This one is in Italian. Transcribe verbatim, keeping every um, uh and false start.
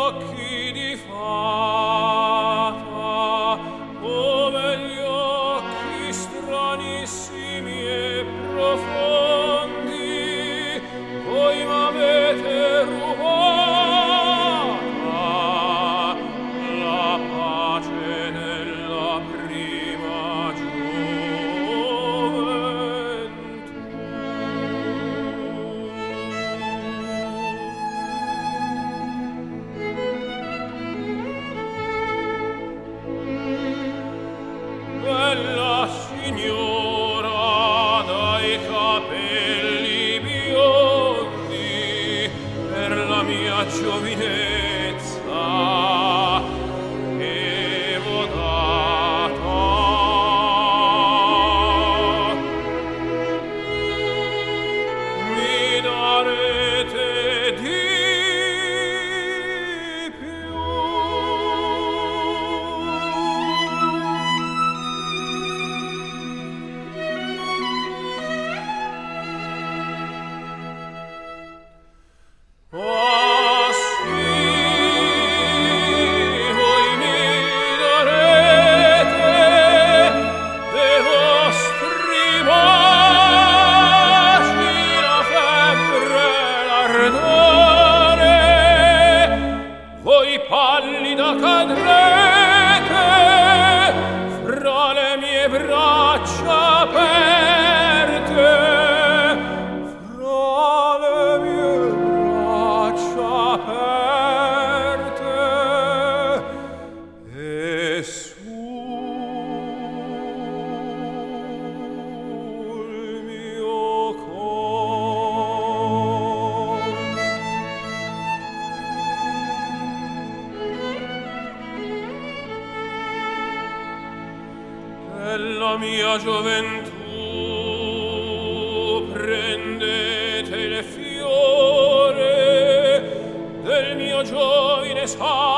occhi di fata, come gli occhi stranissimi e profondi, voi m'avete rubata la pace della prima bella signora dai capelli biondi, per la mia giovinezza avevo data. Mi darete di oh sì, voi mi darete dei vostri baci la febbre e l'ardore, voi pallida cadrete fra le mie braccia aperte, fra le mie aperte e sul mio cor della mia gioventù prendete il fiore del mio giovine sangue.